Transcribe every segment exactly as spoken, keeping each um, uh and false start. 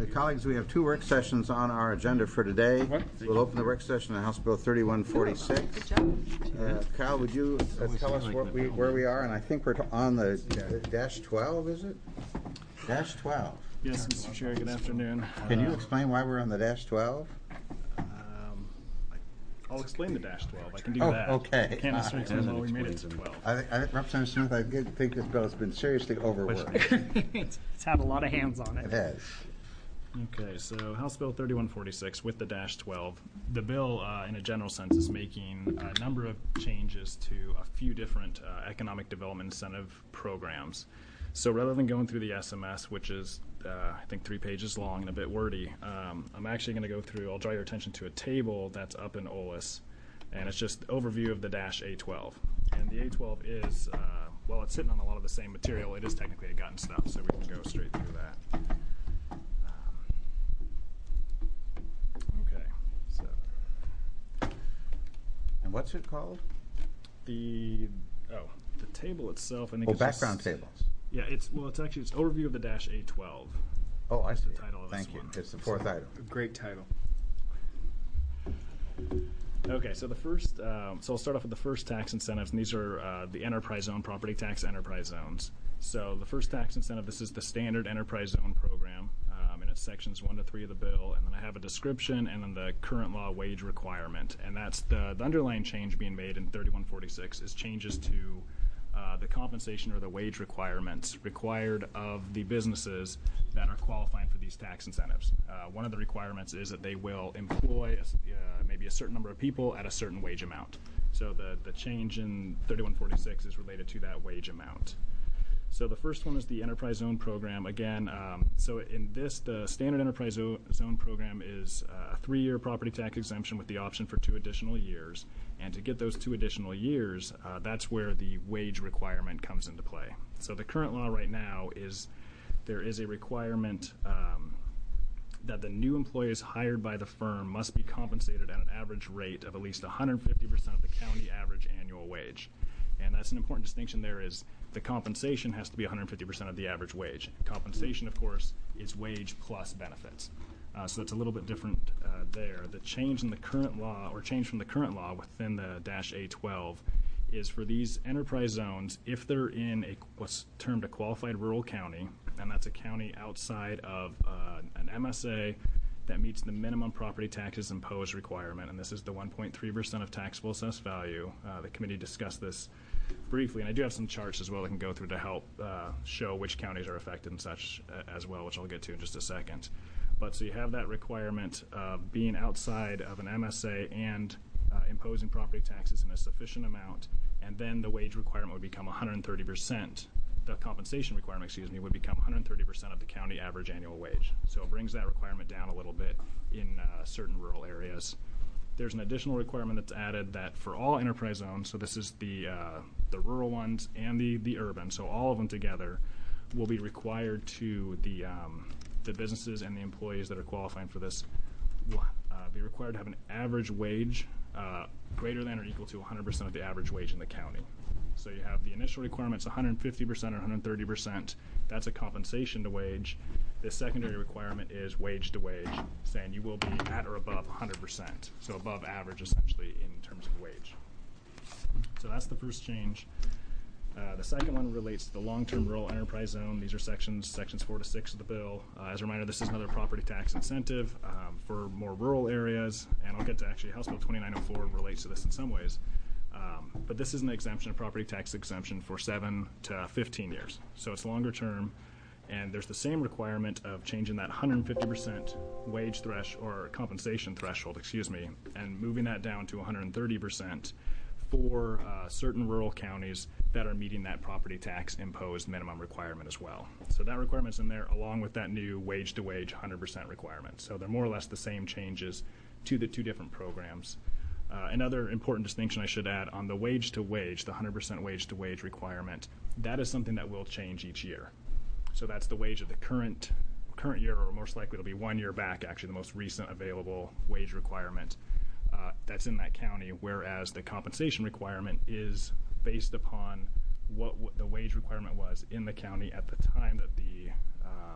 Uh, colleagues, we have two work sessions on our agenda for today. What? We'll open the work session on House Bill thirty-one forty-six. Good job. Uh, Kyle, would you uh, tell us what we, where we are? And I think we're t- on the uh, dash twelve, is it? Dash twelve. Yes, Mister Chair, good afternoon. Can you Uh, explain why we're on the dash twelve? um, I'll explain the dash twelve. I can do Oh, that. okay. I can't necessarily Uh, tell how we made it to twelve. I, thi- I, think Representative Smith, I did think this bill has been seriously overworked. it's, it's had a lot of hands on It it. has. Okay, so House Bill thirty-one forty-six with the dash twelve. The bill, uh, in a general sense, is making a number of changes to a few different uh, economic development incentive programs. So rather than going through the S M S, which is, uh, I think, three pages long and a bit wordy, um, I'm actually going to go through, I'll draw your attention to a table that's up in O L A S, and it's just overview of the dash A twelve. And the A twelve is, uh, well, it's sitting on a lot of the same material. It is technically a gut and stuff, so we can go straight through that. Okay, so And what's it called? the, oh, the table itself, I think Oh, it's just- background tables. Yeah, it's, well, it's actually, it's overview of the dash A twelve. Oh, I see. the title of this Thank you. one. It's the fourth item. Great title. Okay, so the first, um, so I'll start off with the first tax incentives, and these are uh, the enterprise zone, property tax enterprise zones. So the first tax incentive, this is the standard enterprise zone program, um, and it's sections one to three of the bill, and then I have a description, and then the current law wage requirement, and that's the, the underlying change being made in thirty-one forty-six is changes to uh, the compensation or the wage requirements required of the businesses that are qualifying for these tax incentives. Uh, one of the requirements is that they will employ a s- uh, maybe a certain number of people at a certain wage amount. So the, the change in thirty-one forty-six is related to that wage amount. So the first one is the Enterprise Zone Program. Again, um, so in this, the Standard Enterprise Zo- Zone Program is uh, a three-year property tax exemption with the option for two additional years. And to get those two additional years, uh, that's where the wage requirement comes into play. So the current law right now is there is a requirement um, that the new employees hired by the firm must be compensated at an average rate of at least one hundred fifty percent of the county average annual wage. And that's an important distinction there is the compensation has to be one hundred fifty percent of the average wage. Compensation, of course, is wage plus benefits. Uh, so it's a little bit different uh, there. The change in the current law, or change from the current law within the dash A twelve, is for these enterprise zones, if they're in a what's termed a qualified rural county, and that's a county outside of uh, an M S A that meets the minimum property taxes imposed requirement, and this is the one point three percent of taxable assessed value. Uh, the committee discussed this briefly, and I do have some charts as well that can go through to help uh, show which counties are affected and such uh, as well, which I'll get to in just a second. But so you have that requirement of being outside of an M S A and uh, imposing property taxes in a sufficient amount, and then the wage requirement would become one hundred thirty percent. The compensation requirement, excuse me, would become one hundred thirty percent of the county average annual wage. So it brings that requirement down a little bit in uh, certain rural areas. There's an additional requirement that's added that for all enterprise zones, so this is the uh, the rural ones and the, the urban, so all of them together will be required to, the um, the businesses and the employees that are qualifying for this will uh, be required to have an average wage uh, greater than or equal to one hundred percent of the average wage in the county. So you have the initial requirements one hundred fifty percent or one hundred thirty percent. That's a compensation to wage. The secondary requirement is wage to wage, saying you will be at or above one hundred percent, so above average essentially in terms of wage. So that's the first change. Uh, the second one relates to the long-term rural enterprise zone. These are sections, sections four to six of the bill. Uh, as a reminder, this is another property tax incentive um, for more rural areas, and I'll get to actually House Bill twenty-nine oh four relates to this in some ways. Um, but this is an exemption, a property tax exemption for seven to fifteen years. So it's longer term, and there's the same requirement of changing that one hundred fifty percent wage threshold, or compensation threshold, excuse me, and moving that down to one hundred thirty percent for uh, certain rural counties that are meeting that property tax imposed minimum requirement as well. So that requirement's in there along with that new wage to wage one hundred percent requirement. So they're more or less the same changes to the two different programs. Uh, another important distinction I should add on the wage to wage, the one hundred percent wage to wage requirement, that is something that will change each year. So that's the wage of the current current year, or most likely it'll be one year back, actually the most recent available wage requirement uh, that's in that county, whereas the compensation requirement is based upon what, what the wage requirement was in the county at the time that the uh,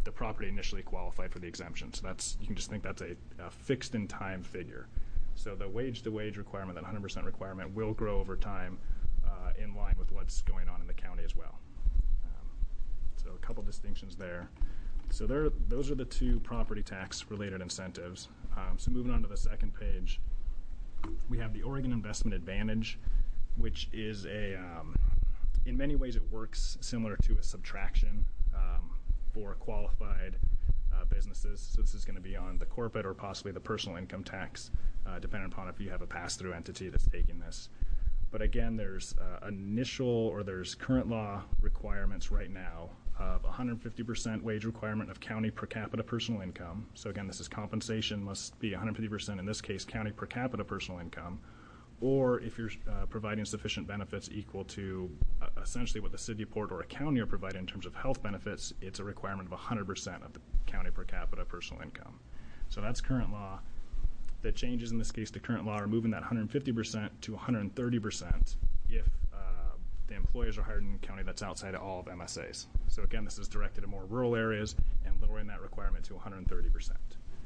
the property initially qualified for the exemption. So that's, you can just think that's a, a fixed in time figure. So the wage to wage requirement, that one hundred percent requirement, will grow over time uh, in line with what's going on in the county as well. Um, so a couple distinctions there. So there, those are the two property tax related incentives. Um, so moving on to the second page, we have the Oregon Investment Advantage, which is a, um, in many ways it works similar to a subtraction um, for qualified uh, businesses. So this is going to be on the corporate or possibly the personal income tax, uh, depending upon if you have a pass-through entity that's taking this. But again, there's uh, initial or there's current law requirements right now of one hundred fifty percent wage requirement of county per capita personal income. So again, this is compensation must be one hundred fifty percent, in this case, county per capita personal income. Or if you're uh, providing sufficient benefits equal to uh, essentially what the city of Port or a county are providing in terms of health benefits, it's a requirement of one hundred percent of the county per capita personal income. So that's current law. The changes in this case to current law are moving that one hundred fifty percent to one hundred thirty percent if uh, the employers are hired in a county that's outside of all of M S As. So again, this is directed at more rural areas and lowering that requirement to one hundred thirty percent.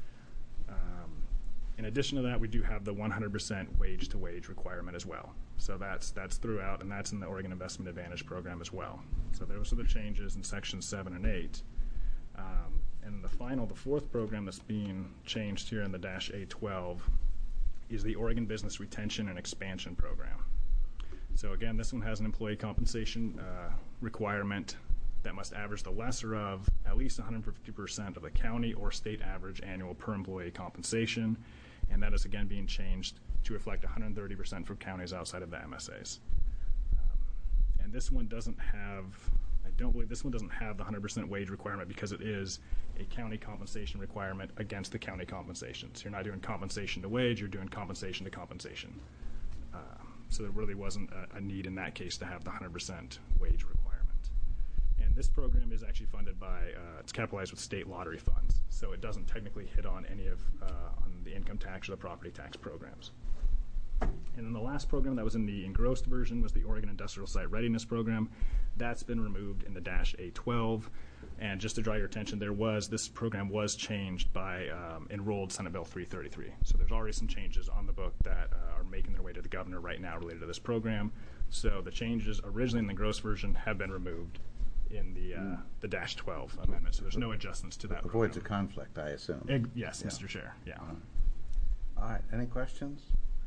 Um, in addition to that, we do have the one hundred percent wage to wage requirement as well. So that's that's throughout, and that's in the Oregon Investment Advantage program as well. So those are the changes in sections seven and eight. Um, and the final, the fourth program that's being changed here in the dash A twelve is the Oregon Business Retention and Expansion Program. So again, this one has an employee compensation uh, requirement that must average the lesser of at least one hundred fifty percent of the county or state average annual per employee compensation. And that is again being changed to reflect one hundred thirty percent for counties outside of the M S As. Um, and this one doesn't have, I don't believe this one doesn't have the one hundred percent wage requirement because it is a county compensation requirement against the county compensations. You're not doing compensation to wage, you're doing compensation to compensation. Uh, so there really wasn't a, a need in that case to have the one hundred percent wage requirement. And this program is actually funded by, uh, it's capitalized with state lottery funds. So it doesn't technically hit on any of, uh, on the income tax or the property tax programs. And then the last program that was in the engrossed version was the Oregon Industrial Site Readiness Program. That's been removed in the dash A twelve. And just to draw your attention, there was, this program was changed by um, enrolled Senate Bill three thirty-three. So there's already some changes on the book that uh, are making their way to the governor right now related to this program. So the changes originally in the engrossed version have been removed in the uh, mm. the dash twelve amendment. So there's no adjustments to that. Avoids program. a conflict, I assume. Eg- yes, yeah. Mister Chair. Yeah. Uh, all right. Any questions?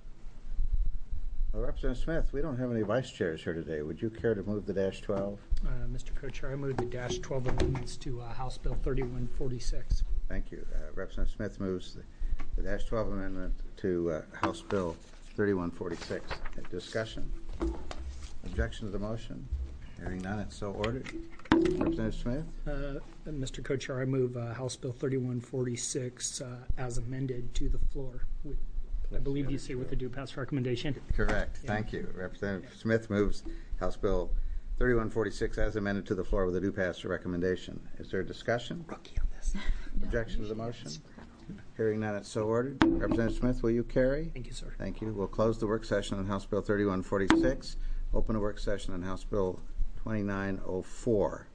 Well, Representative Smith, we don't have any vice chairs here today. Would you care to move the dash twelve? Uh, Mister Co-Chair, I move the dash twelve amendments to uh, House Bill thirty-one forty-six. Thank you. Uh, Representative Smith moves the, the dash twelve amendment to uh, House Bill thirty-one forty-six. Discussion? Objection to the motion? Hearing none, it's so ordered. Representative Smith? Uh, Mister Co-Chair, I move uh, House Bill thirty-one forty-six uh, as amended to the floor. With, I believe you say with the due pass recommendation. Correct. Yeah. Thank you. Representative yeah. Smith moves House Bill thirty-one forty-six as amended to the floor with a due pass recommendation. Is there a discussion? Rookie on this. Objection to the motion? Hearing none, it's so ordered. Representative Smith, will you carry? Thank you, sir. Thank you. We'll close the work session on House Bill thirty-one forty-six. Open a work session on House Bill twenty-nine oh four.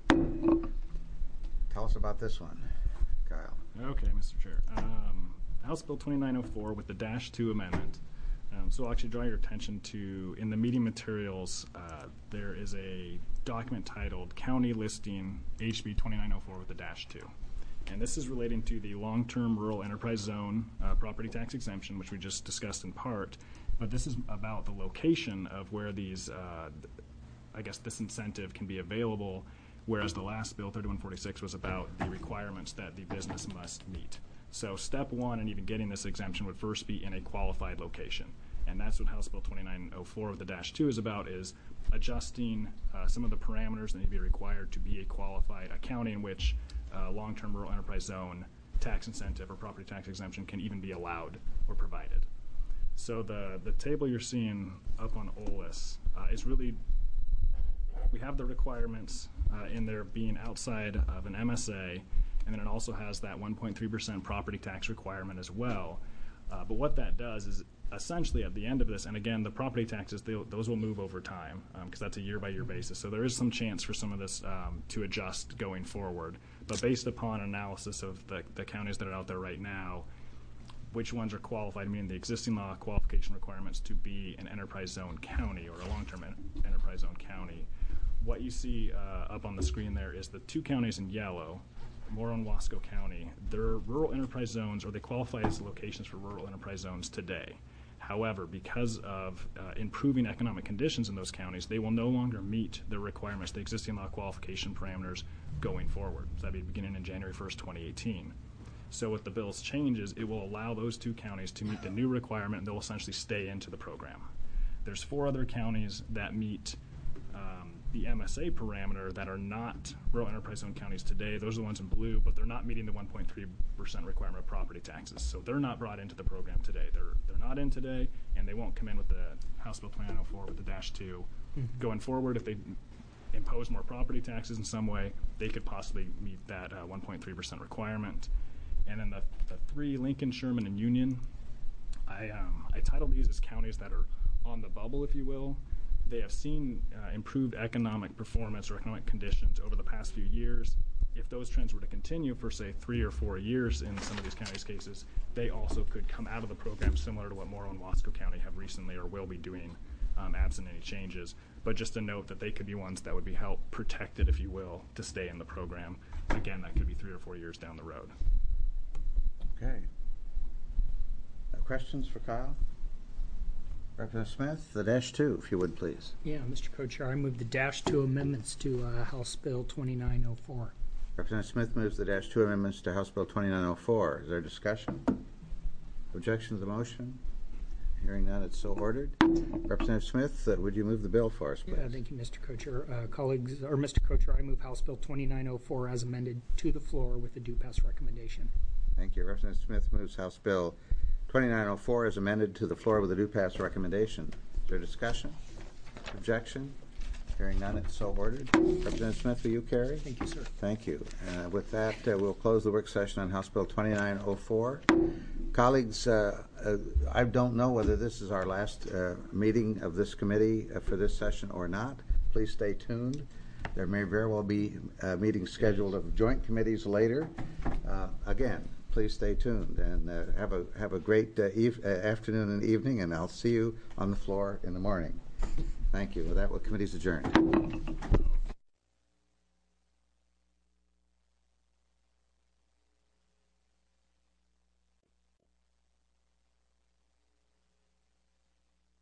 Tell us about this one, Kyle. Okay, Mister Chair. Um, House Bill twenty-nine oh four with the dash two amendment. Um, so I'll actually draw your attention to, in the meeting materials, uh, there is a document titled County Listing H B twenty-nine oh four with the dash two. And this is relating to the long-term rural enterprise zone uh, property tax exemption, which we just discussed in part. But this is about the location of where these, uh, I guess this incentive can be available, whereas the last bill, thirty-one forty-six, was about the requirements that the business must meet. So step one in even getting this exemption would first be in a qualified location. And that's what House Bill twenty-nine oh four with the dash two is about, is adjusting uh, some of the parameters that need to be required to be a qualified, a county in which uh, long-term rural enterprise zone tax incentive or property tax exemption can even be allowed or provided. So the, the table you're seeing up on O L I S uh, is really, we have the requirements uh, in there being outside of an M S A, and then it also has that one point three percent property tax requirement as well. Uh, but what that does is essentially at the end of this, and again, the property taxes, they'll- those will move over time because that's a year-by-year basis. So there is some chance for some of this um, to adjust going forward. But based upon analysis of the, the counties that are out there right now, which ones are qualified, meaning the existing law qualification requirements to be an enterprise zone county or a long-term en- enterprise zone county, what you see uh, up on the screen there is the two counties in yellow, Morrow and Wasco County. They're rural enterprise zones, or they qualify as locations for rural enterprise zones today. However, because of uh, improving economic conditions in those counties, they will no longer meet the requirements, the existing law qualification parameters going forward. So that'd be beginning in January first, twenty eighteen. So with the bill's changes, it will allow those two counties to meet the new requirement, and they'll essentially stay into the program. There's four other counties that meet um, the M S A parameter that are not rural enterprise zone counties today. Those are the ones in blue, but they're not meeting the one point three percent requirement of property taxes. So they're not brought into the program today. They're they're not in today, and they won't come in with the House Bill twenty-nine oh four with the dash two. Mm-hmm. Going forward, if they impose more property taxes in some way, they could possibly meet that uh, one point three percent requirement. And then the, the three, Lincoln, Sherman, and Union, I um, I titled these as counties that are on the bubble, if you will. They have seen uh, improved economic performance or economic conditions over the past few years. If those trends were to continue for, say, three or four years in some of these counties' cases, they also could come out of the program similar to what Morrow and Wasco County have recently or will be doing, um, absent any changes. But just to note that they could be ones that would be help protected, if you will, to stay in the program. Again, that could be three or four years down the road. Okay. Uh, questions for Kyle? Representative Smith, the dash two, if you would, please. Yeah, Mister Co-Chair, I move the dash two amendments to uh, House Bill twenty-nine oh four. Representative Smith moves the dash two amendments to House Bill twenty-nine oh four. Is there discussion? Objection to the motion? Hearing none, it's so ordered. Representative Smith, uh, would you move the bill for us, please? Yeah, thank you, Mister Co-Chair. Uh, colleagues, or Mister Co-Chair, I move House Bill twenty-nine oh four as amended to the floor with a due pass recommendation. Thank you. Representative Smith moves House Bill twenty-nine oh four as amended to the floor with a due pass recommendation. Is there discussion? Objection? Hearing none, it's so ordered. Representative Smith, will you carry? Thank you, sir. Thank you. Uh, with that, uh, we'll close the work session on House Bill twenty-nine oh four. Colleagues, uh, uh, I don't know whether this is our last uh, meeting of this committee uh, for this session or not. Please stay tuned. There may very well be uh, meetings scheduled of joint committees later. Uh, again, please stay tuned and uh, have a have a great uh, eve- uh, afternoon and evening, and I'll see you on the floor in the morning. Thank you. With that, well, committee's adjourned.